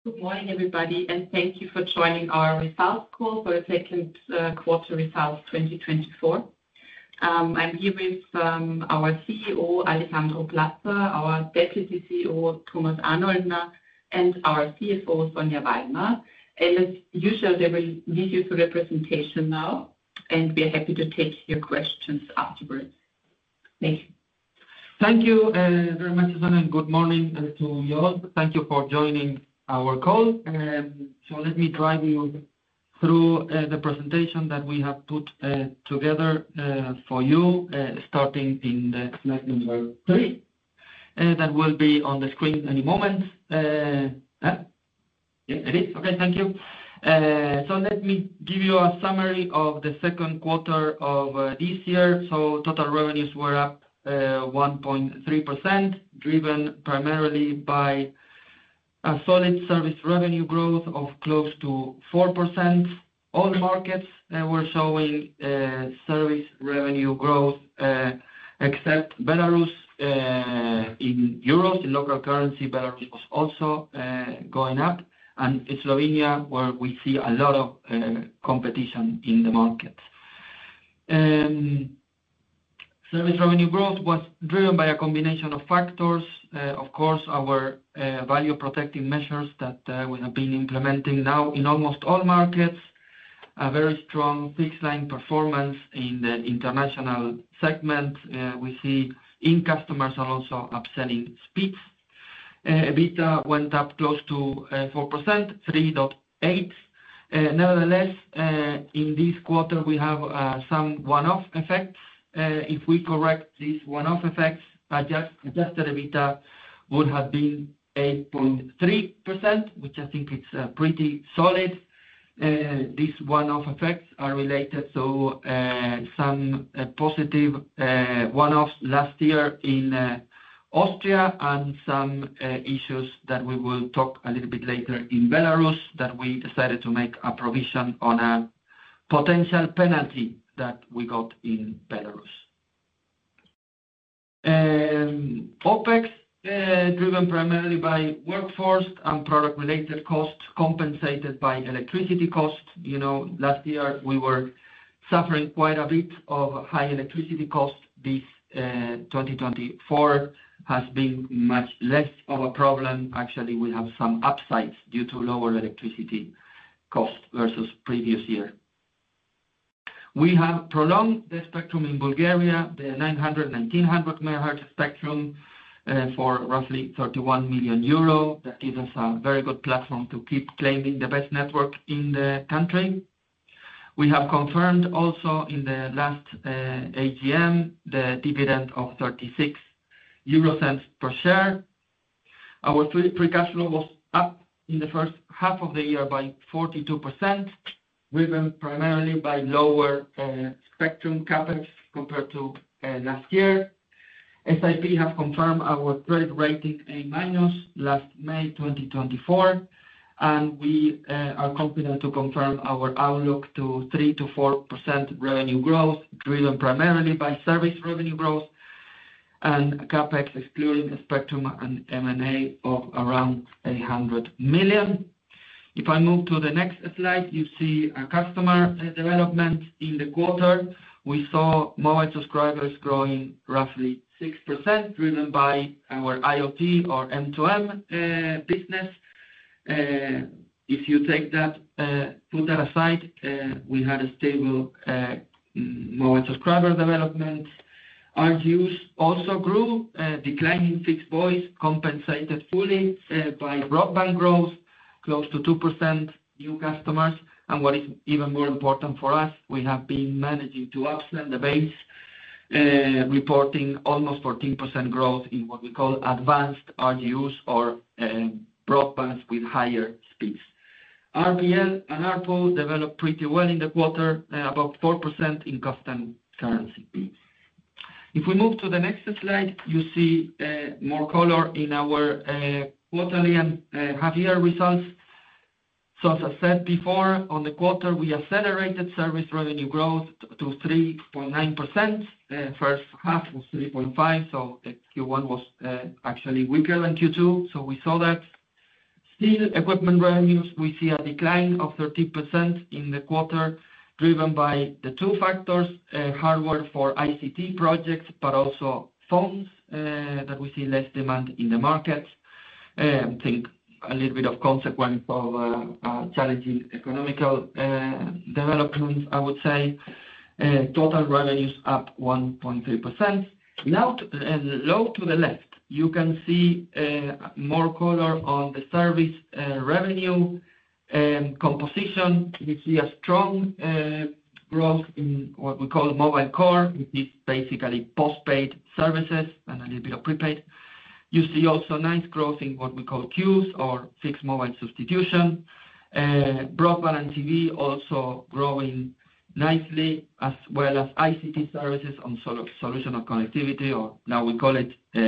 Good morning, everybody, and thank you for joining our results call for the second quarter results 2024. I'm here with our CEO, Alejandro Plater, our Deputy CEO, Thomas Arnoldner, and our CFO, Sonja Wallner. And as usual, they will lead you through the presentation now, and we are happy to take your questions afterwards. Thank you. Thank you very much, Susanne, and good morning to you all. Thank you for joining our call. So let me drive you through the presentation that we have put together for you, starting in the slide number 3. That will be on the screen any moment. Yeah, it is. Okay, thank you. So let me give you a summary of the second quarter of this year. So total revenues were up 1.3%, driven primarily by a solid service revenue growth of close to 4%. All markets were showing service revenue growth, except Belarus. In euros, in local currency, Belarus was also going up, and Slovenia, where we see a lot of competition in the market. Service revenue growth was driven by a combination of factors. Of course, our value protecting measures that we have been implementing now in almost all markets. A very strong fixed line performance in the international segment. We see in customers are also upselling speeds. EBITDA went up close to 4%, 3.8. Nevertheless, in this quarter, we have some one-off effects. If we correct these one-off effects, adjusted EBITDA would have been 8.3%, which I think it's pretty solid. These one-off effects are related to some positive one-offs last year in Austria, and some issues that we will talk a little bit later in Belarus, that we decided to make a provision on a potential penalty that we got in Belarus. OpEx, driven primarily by workforce and product-related costs, compensated by electricity costs. You know, last year we were suffering quite a bit of high electricity costs. This 2024 has been much less of a problem. Actually, we have some upsides due to lower electricity costs versus previous year. We have prolonged the spectrum in Bulgaria, the 900-1900 MHz spectrum, for roughly 31 million euro. That gives us a very good platform to keep claiming the best network in the country. We have confirmed also in the last AGM the dividend of 0.36 per share. Our free cash flow was up in the first half of the year by 42%, driven primarily by lower spectrum CapEx compared to last year. SIP have confirmed our credit rating A- last May 2024, and we are confident to confirm our outlook to 3%-4% revenue growth, driven primarily by service revenue growth and CapEx, excluding the spectrum and M&A, of around 100 million. If I move to the next slide, you see a customer development in the quarter. We saw mobile subscribers growing roughly 6%, driven by our IoT or M2M business. If you take that, put that aside, we had a stable mobile subscriber development. RGUs also grew, declining fixed voice, compensated fully by broadband growth, close to 2% new customers. And what is even more important for us, we have been managing to upsell the base, reporting almost 14% growth in what we call advanced RGUs or broadbands with higher speeds. RPL and ARPU developed pretty well in the quarter, about 4% in constant currency. If we move to the next slide, you see more color in our quarterly and half-year results. So as I said before, on the quarter, we accelerated service revenue growth to 3.9%. First half was 3.5%, so the Q1 was actually weaker than Q2, so we saw that. Still, equipment revenues, we see a decline of 13% in the quarter, driven by the two factors, hardware for ICT projects, but also phones, that we see less demand in the market. I think a little bit of consequence of challenging economical developments, I would say. Total revenues up 1.3%. Now, low to the left, you can see more color on the service revenue composition. We see a strong growth in what we call mobile core, which is basically postpaid services and a little bit of prepaid. You see also nice growth in what we call queues or fixed mobile substitution. Broadband and TV also growing nicely, as well as ICT services on solutional connectivity, or now we call it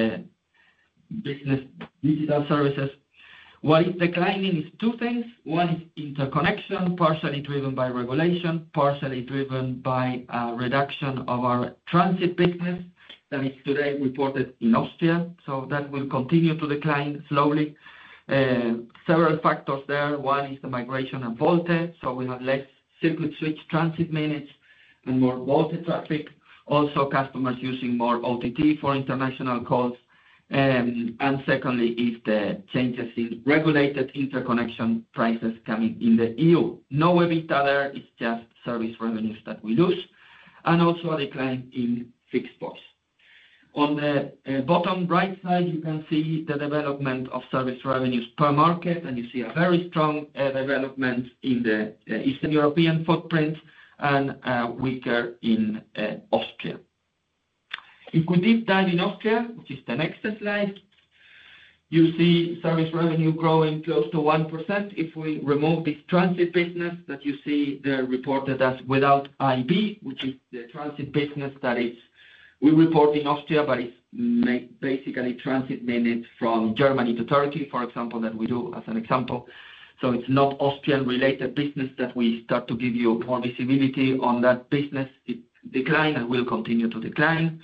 business digital services. What is declining is two things. One is interconnection, partially driven by regulation, partially driven by a reduction of our transit business that is today reported in Austria. So that will continue to decline slowly. Several factors there. One is the migration of VoLTE, so we have less circuit switch transit minutes and more VoLTE traffic. Also, customers using more OTT for international calls. And secondly, is the changes in regulated interconnection prices coming in the EU. No EBITDA there, it's just service revenues that we lose, and also a decline in fixed voice. On the bottom right side, you can see the development of service revenues per market, and you see a very strong development in the Eastern European footprint and weaker in Austria. If we deep dive in Austria, which is the next slide, you see service revenue growing close to 1%. If we remove this transit business that you see there reported as without IB, which is the transit business that is we report in Austria, but it's basically transit minutes from Germany to Turkey, for example, that we do as an example. So it's not Austrian-related business that we start to give you more visibility on that business. It declined and will continue to decline.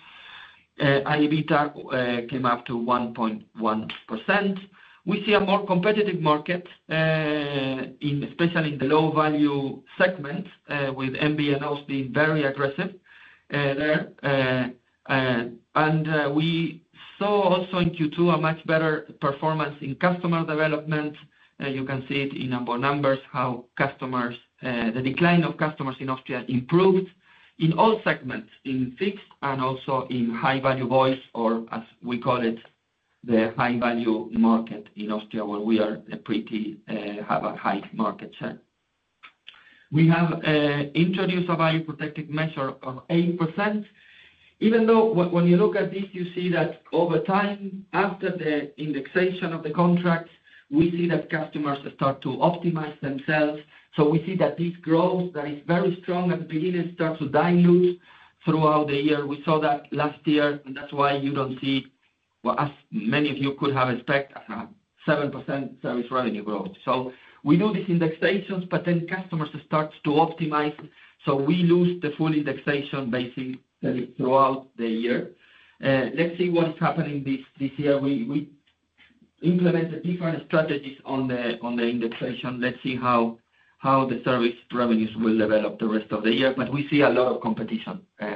EBITDA came up to 1.1%. We see a more competitive market, especially in the low-value segment, with MVNOs being very aggressive there. And we saw also in Q2 a much better performance in customer development. You can see it in our numbers, how customers, the decline of customers in Austria improved in all segments, in fixed and also in high-value voice, or as we call it, the high-value market in Austria, where we are have a high market share. We have introduced a value protective measure of 8%. Even though when you look at this, you see that over time, after the indexation of the contracts, we see that customers start to optimize themselves. So we see that this growth that is very strong at the beginning starts to dilute throughout the year. We saw that last year, and that's why you don't see, well, as many of you could have expected, 7% service revenue growth. So we do these indexations, but then customers start to optimize, so we lose the full indexation basically throughout the year. Let's see what is happening this year. We implemented different strategies on the indexation. Let's see how the service revenues will develop the rest of the year, but we see a lot of competition.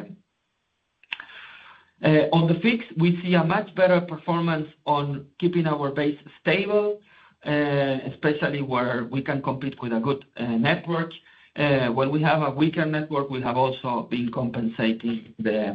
On the fixed, we see a much better performance on keeping our base stable, especially where we can compete with a good network. When we have a weaker network, we have also been compensating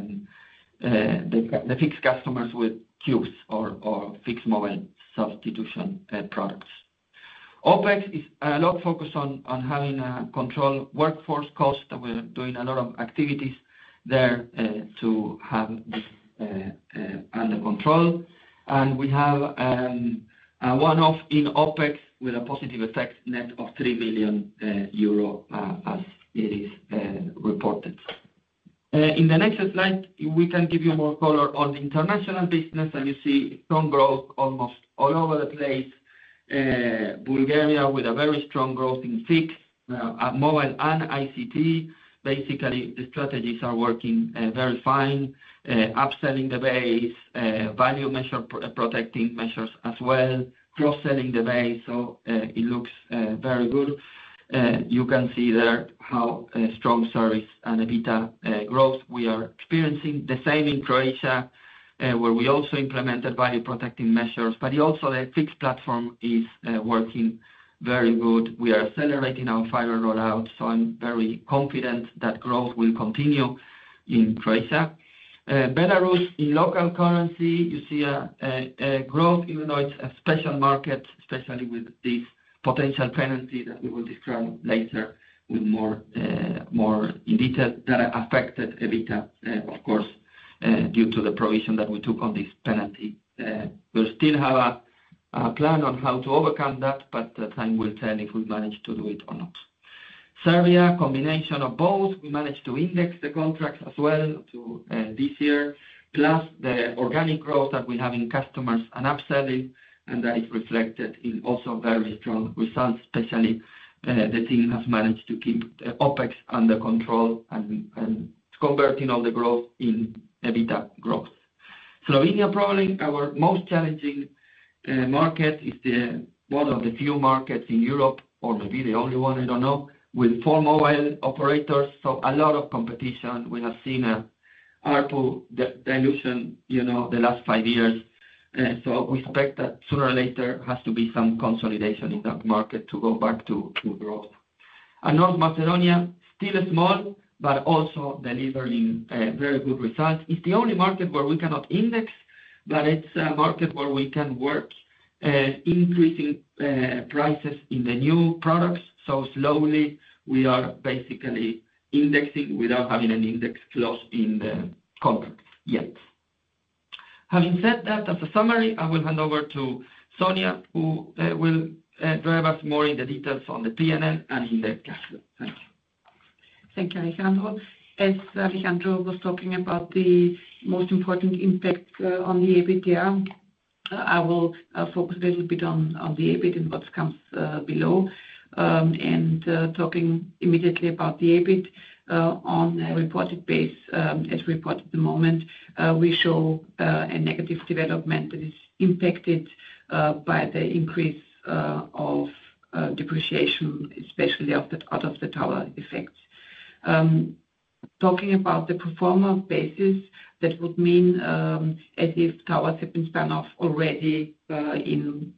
the fixed customers with queues or fixed mobile substitution products. OpEx is a lot focused on having a control workforce cost, and we're doing a lot of activities there to have this under control. And we have a one-off in OpEx with a positive effect net of 3 million euro as it is reported. In the next slide, we can give you more color on the international business, and you see strong growth almost all over the place. Bulgaria with a very strong growth in fixed, mobile and ICT. Basically, the strategies are working very fine. Upselling the base, value measure, protecting measures as well, cross-selling the base, so it looks very good. You can see there how strong service and EBITDA growth we are experiencing. The same in Croatia, where we also implemented value protecting measures, but also the fixed platform is working very good. We are accelerating our fiber rollout, so I'm very confident that growth will continue in Croatia. Belarus, in local currency, you see a growth, even though it's a special market, especially with this potential penalty that we will describe later with more in detail, that affected EBITDA, of course, due to the provision that we took on this penalty. We'll still have a plan on how to overcome that, but time will tell if we manage to do it or not. Serbia, combination of both. We managed to index the contracts as well to this year, plus the organic growth that we have in customers and upselling, and that is reflected in also very strong results, especially the team has managed to keep the OpEx under control and converting all the growth in EBITDA growth. Slovenia, probably our most challenging market, is one of the few markets in Europe, or maybe the only one, I don't know, with 4 mobile operators, so a lot of competition. We have seen a ARPU dilution, the last 5 years. So we expect that sooner or later has to be some consolidation in that market to go back to growth. And North Macedonia, still small, but also delivering very good results. It's the only market where we cannot index, but it's a market where we can work increasing prices in the new products. So slowly we are basically indexing without having an index clause in the contract yet. Having said that, as a summary, I will hand over to Sonia, who will drive us more in the details on the P&L and in the cash flow. Thank you. Thank you, Alejandro. As Alejandro was talking about the most important impact on the EBITDA, I will focus a little bit on the EBIT and what comes below. And talking immediately about the EBIT on a reported base, as reported at the moment, we show a negative development that is impacted by the increase of depreciation, especially out of the tower effects. Talking about the pro forma basis, that would mean as if towers have been spun off already in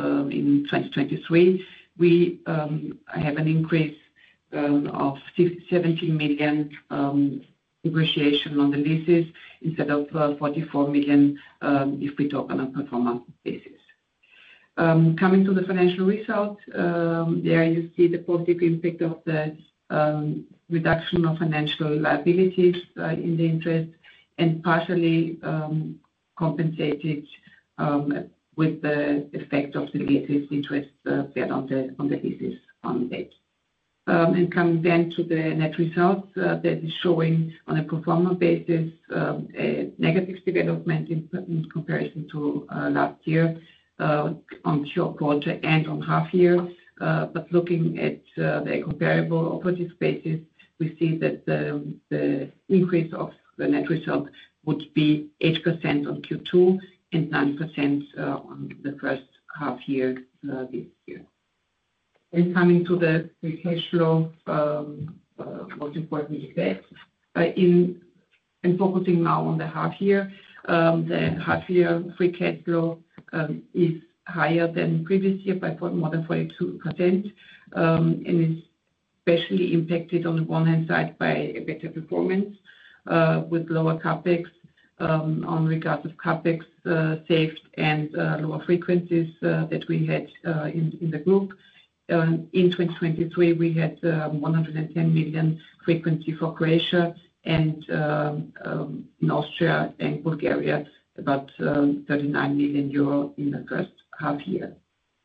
2023. We have an increase of 17 million depreciation on the leases instead of 44 million if we talk on a pro forma basis. Coming to the financial results, there you see the positive impact of the reduction of financial liabilities in the interest, and partially compensated with the effect of the leases interest paid on the leases on debt. And coming then to the net results, that is showing on a pro forma basis a negative development in comparison to last year on short quarter and on half year. But looking at the comparable operative basis, we see that the increase of the net result would be 8% on Q2 and 9% on the first half year this year. And coming to the free cash flow, most important effect and focusing now on the half year. The half year free cash flow is higher than previous year by more than 42%, and is especially impacted on the one hand side by a better performance with lower capex on regards of capex saved and lower frequencies that we had in the group. In 2023, we had 110 million frequency for Croatia, and in Austria and Bulgaria, about 39 million euro in the first half year.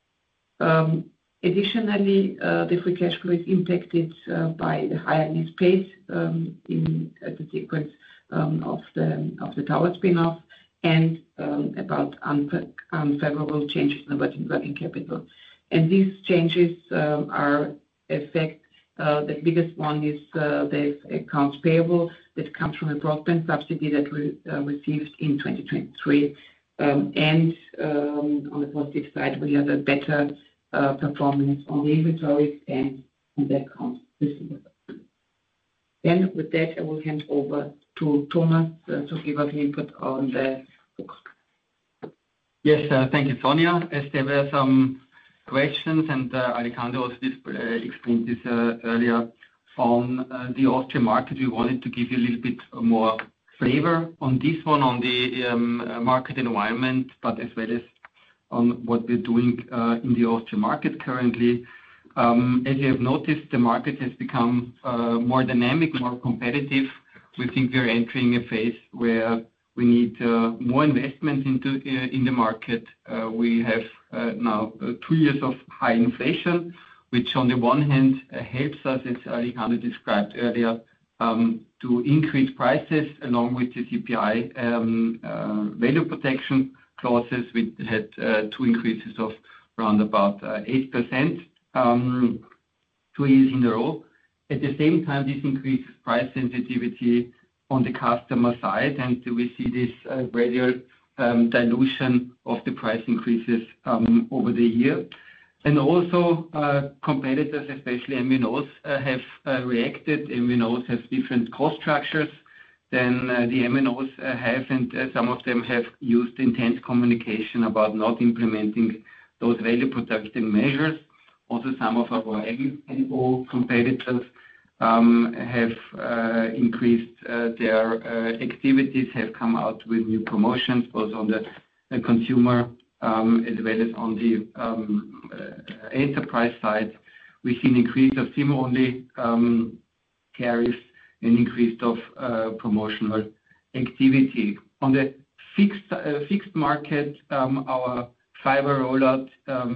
Additionally, the free cash flow is impacted by the higher lease paid in the sequence of the tower spin-off, and about unfavorable changes in the working capital. And these changes are effect. The biggest one is the accounts payable that comes from a broadband subsidy that we received in 2023. And on the positive side, we have a better performance on the inventories and on the accounts receivable. Then with that, I will hand over to Thomas to give us input on the books. Yes, thank you, Sonja. As there were some questions, and Alejandro also explained this earlier on the Austrian market, we wanted to give you a little bit more flavor on this one, on the market environment, but as well as on what we're doing in the Austrian market currently. As you have noticed, the market has become more dynamic, more competitive. We think we're entering a phase where we need more investment in the market. We have now 2 years of high inflation, which on the one hand helps us, as Alejandro described earlier, to increase prices along with the CPI value protection clauses. We had 2 increases of around about 8%, 2 years in a row. At the same time, this increases price sensitivity on the customer side, and we see this gradual dilution of the price increases over the year. And also, competitors, especially MNOs, have reacted. MNOs have different cost structures than the MNOs have, and some of them have used intense communication about not implementing those value protecting measures. Also, some of our MNO competitors have increased their activities, have come out with new promotions, both on the consumer as well as on the enterprise side. We've seen an increase of SIM-only tariffs and increase of promotional activity. On the fixed market, our fiber rollout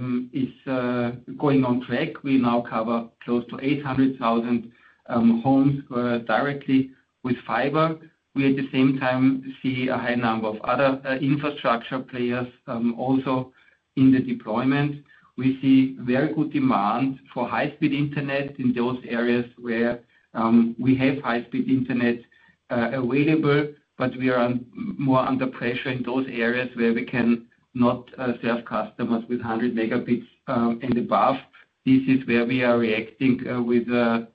is going on track. We now cover close to 800,000 homes directly with fiber. We, at the same time, see a high number of other infrastructure players also in the deployment. We see very good demand for high-speed internet in those areas where we have high-speed internet available, but we are more under pressure in those areas where we can not serve customers with 100 megabits and above. This is where we are reacting with the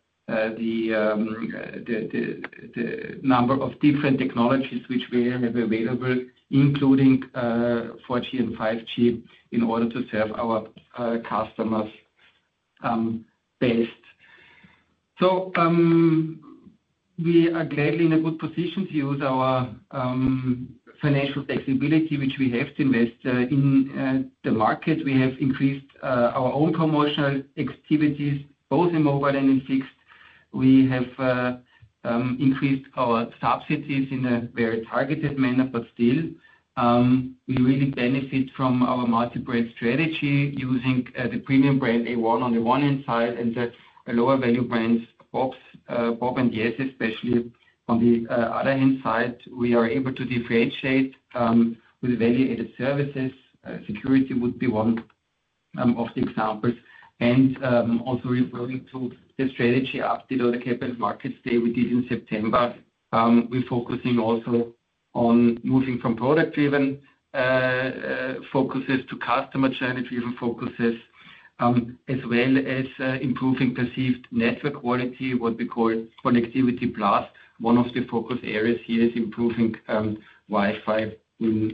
number of different technologies which we have available, including 4G and 5G, in order to serve our customers best. So we are gladly in a good position to use our financial flexibility, which we have to invest in the market. We have increased our own promotional activities, both in mobile and in fixed. We have increased our subsidies in a very targeted manner, but still, we really benefit from our multi-brand strategy, using the premium brand A1 on the one hand side, and the lower value brands, Bob and Yes, especially on the other hand side. We are able to differentiate with value-added services. Security would be one of the examples. And also referring to the strategy update or the Capital Markets Day we did in September, we're focusing also on moving from product-driven focuses to customer journey-driven focuses, as well as improving perceived network quality, what we call Connectivity Plus. One of the focus areas here is improving Wi-Fi in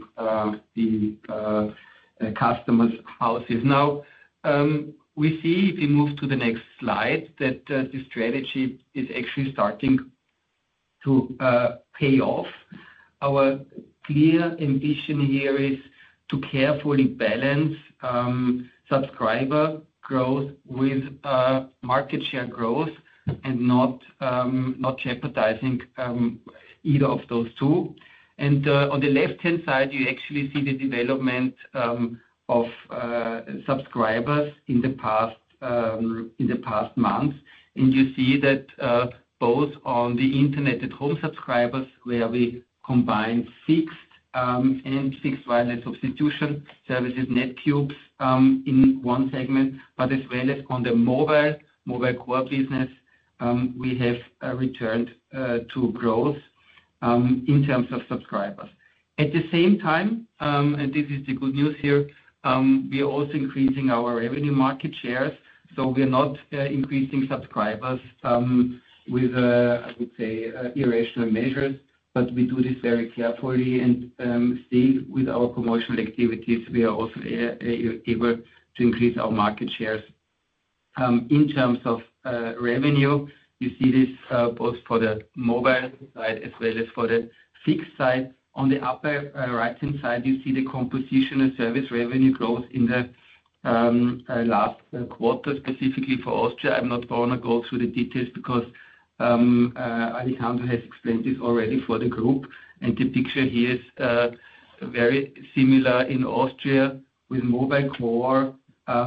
the customers' houses. Now, we see, if we move to the next slide, that the strategy is actually starting to pay off. Our clear ambition here is to carefully balance subscriber growth with market share growth, and not jeopardizing either of those two. And on the left-hand side, you actually see the development of subscribers in the past months, and you see that both on the internet at home subscribers, where we combine fixed and fixed wireless substitution services, NetCubes, in one segment, but as well as on the mobile core business, we have returned to growth in terms of subscribers. At the same time, and this is the good news here, we are also increasing our revenue market shares. So we are not increasing subscribers with, I would say, irrational measures, but we do this very carefully. And still, with our promotional activities, we are also able to increase our market shares. In terms of revenue, you see this both for the mobile side as well as for the fixed side. On the upper right-hand side, you see the composition of service revenue growth in the last quarter, specifically for Austria. I'm not going to go through the details because Alejandro has explained this already for the group. And the picture here is very similar in Austria with mobile core,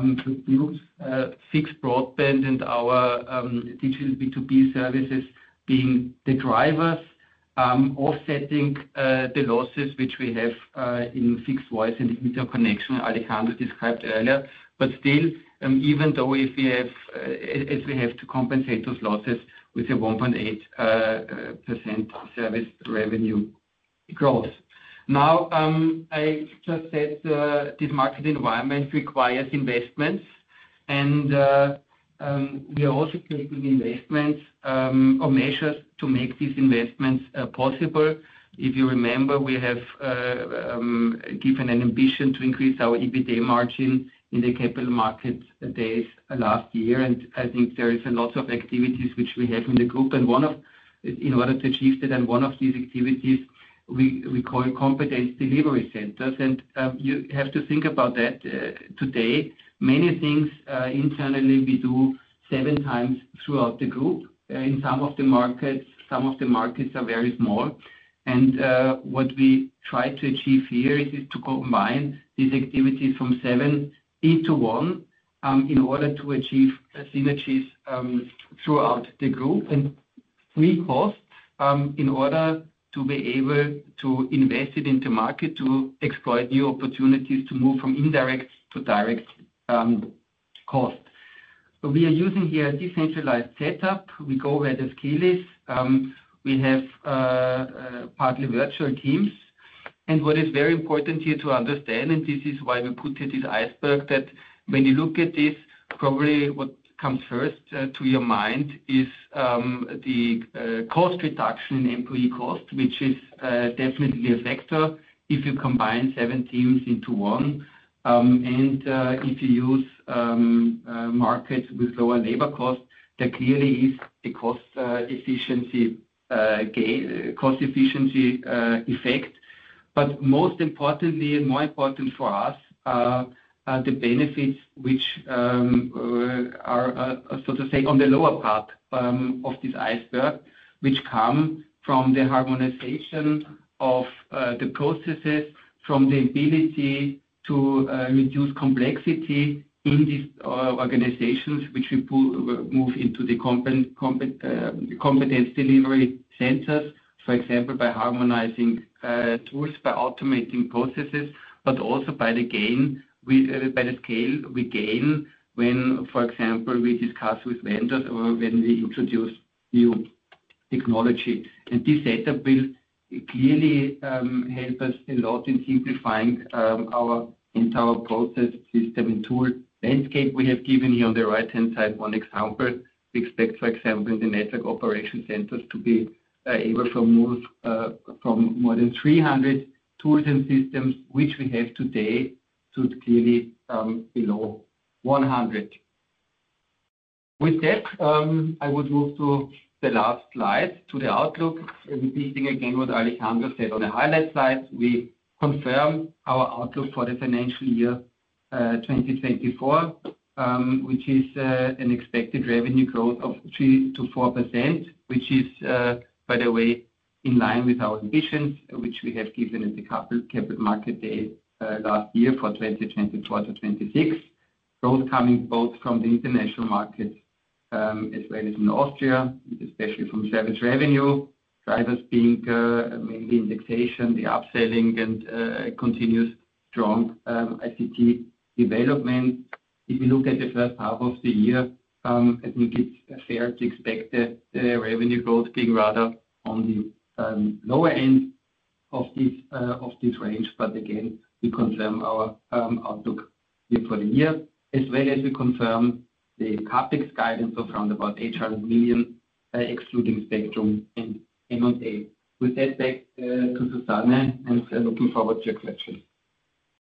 fixed broadband, and our digital B2B services being the drivers, offsetting the losses which we have in fixed voice and interconnection Alejandro described earlier. But still, even though if we have, as we have to compensate those losses with a 1.8% service revenue growth. Now, I just said this market environment requires investments, and we are also taking investments or measures to make these investments possible. If you remember, we have given an ambition to increase our EBITDA margin in the capital market days last year, and I think there is a lot of activities which we have in the group, and in order to achieve that, and one of these activities we call competence delivery centers. And you have to think about that today. Many things internally we do 7 times throughout the group. In some of the markets are very small. And what we try to achieve here is to combine these activities from 7 into 1 in order to achieve synergies throughout the group and free costs in order to be able to invest it into market, to exploit new opportunities, to move from indirect to direct cost. So we are using here a decentralized setup. We go where the skill is. We have partly virtual teams. And what is very important here to understand, and this is why we put here this iceberg, that when you look at this, probably what comes first to your mind is the cost reduction in employee cost, which is definitely a factor if you combine 7 teams into 1. And if you use markets with lower labor costs, there clearly is a cost efficiency effect. But most importantly, and more important for us, are the benefits which are, so to say, on the lower part of this iceberg, which come from the harmonization of the processes, from the ability to reduce complexity in these organizations, which we move into the competence delivery centers, for example, by harmonizing tools, by automating processes, but also by the scale we gain when, for example, we discuss with vendors or when we introduce new technology. And this setup will clearly help us a lot in simplifying our entire process, system, and tool landscape. We have given here on the right-hand side one example. We expect, for example, in the network operation centers to be able to move from more than 300 tools and systems, which we have today, to clearly below 100. With that, I would move to the last slide, to the outlook. Repeating again what Alejandro said on the highlight slide, we confirm our outlook for the financial year 2024, which is an expected revenue growth of 3-4%, which is, by the way, in line with our ambitions, which we have given at the capital market day last year for 2024 to 2026. Growth coming both from the international markets as well as in Austria, especially from service revenue, drivers being mainly indexation, the upselling, and continuous strong ICT development. If you look at the first half of the year, I think it's fair to expect the revenue growth being rather on the lower end. of this range. But again, we confirm our outlook here for the year, as well as we confirm the CapEx guidance of around about 800 million, excluding spectrum and M&A. With that, back to Susanne, and looking forward to your questions.